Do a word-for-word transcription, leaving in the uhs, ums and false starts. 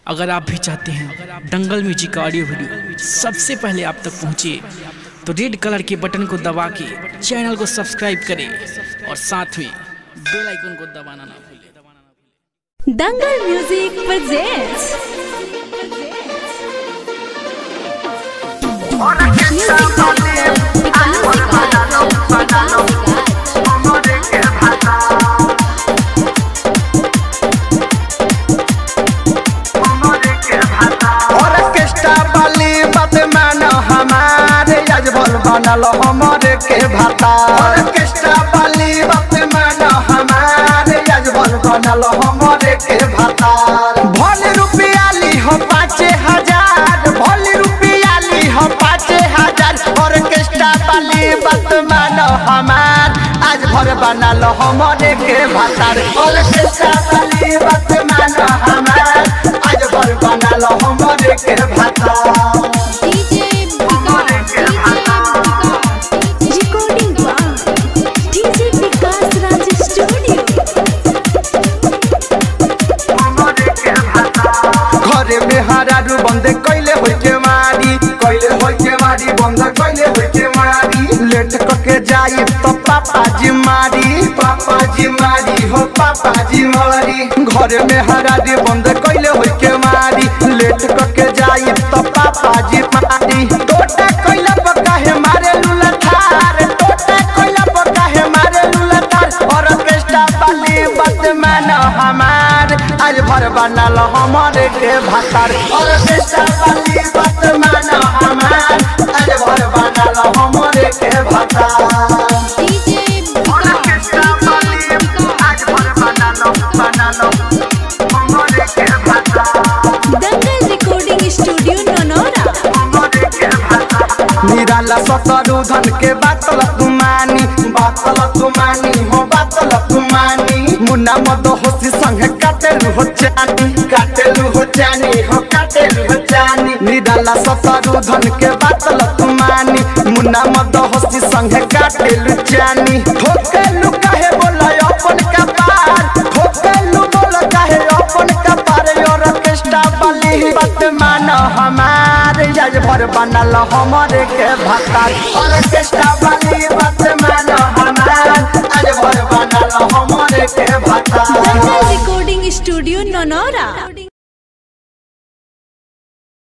अगर आप भी चाहते हैं दंगल म्यूजिक का ऑडियो वीडियो सबसे पहले आप तक पहुंचे तो रेड कलर के बटन को दबा के चैनल को सब्सक्राइब करें और साथ में बेल आइकन को दबाना ना भूलें। दंगल म्यूजिक प्रेजेंट्स बनल हमारे के भाता ऑर्केस्ट्रा वाली बात मानो हमारे यजबल बनल हमारे के भाता भल रुपया ली हो पाँच हजार भल रुपया ली हो पाँच हजार ऑर्केस्ट्रा वाली बात मानो हमार आज भर बनल हमारे के भाता ऑर्केस्ट्रा वाली बात मानो हमार आज भर बनल हमारे के भाता बंदे कैले होई के मारी कैले होई के मारी बंद कैले होई के मारी लेट करके जाई तो पापा जी मारी पापा जी मारी हो पापा जी मारी घर में हरारी बंद कैले होई के मारी लेट करके जाई तो पापा जी मारी टोटा कैला पका है मारे लुला थार टोटा कैला पका है मारे लुला थार और ऑर्केस्ट्रा वाली बात मानो हमार आज भर बनल हमारे के भातार ऑर्केस्ट्रा वाली बात मानो हमार आज भर बनल हमारे के भातार ऑर्केस्ट्रा वाली आज भर बनल बनल हमारे के भातार दंगल रिकॉर्डिंग स्टूडियो ननौरा हमारे के भातार निराला सतरु धन के बातल तुमानी बातल तुमानी हो बातल तुमानी मुन्ना मद होसी संग काटेलु हो जानी काटेलु हो जानी हो काटेलु हो जानी निराला सतरु धन के बातल तुमानी मुन्ना मद होसी संग काटेलु जानी ठोकेलु काहे बोला अपन कपार ठोकेलु बोला काहे अपन कपार और ऑर्केस्ट्रा वाली बात मानो हमार आज भर बनल हमारे के भातार ऑर्केस्ट्रा वाली बात